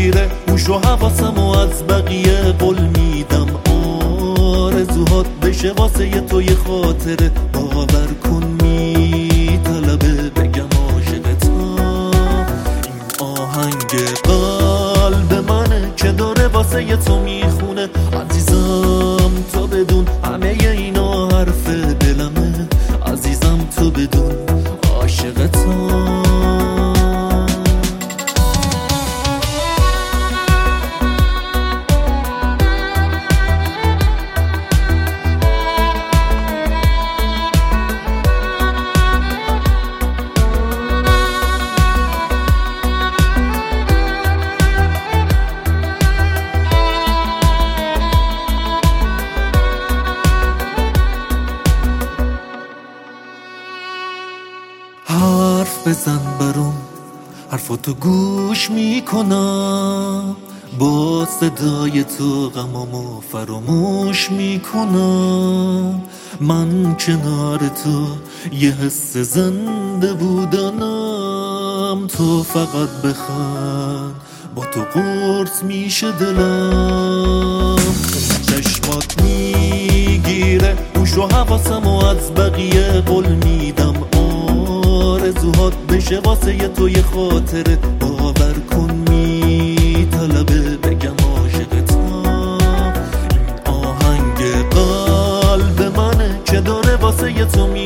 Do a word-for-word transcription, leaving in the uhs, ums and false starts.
میگیره هوش و حواسم و از بقیه قول میدم آرزوهات بشه واسه یه تو یه خاطره باور کن میطلبه بگم عاشقتم این آهنگ قلب منه که داره واسه یه تو میخونه عزیزم تو بدون همه اینا حرف دلمه عزیزم تو بدون عاشقتم حرف بزن برام حرفاتو گوش میکنم با صدای تو غمامو فراموش میکنم من کنار تو یه حس زنده بودنم تو فقط بخند با تو قرص میشه دلم چشمات میگیره هوش و حواسم و از بقیه قول میدم آرزوهات بشه واسه یه تو یه خاطره باور کن میطلبه بگم عاشقتم این آهنگ قلب منه که داره واسه یه تو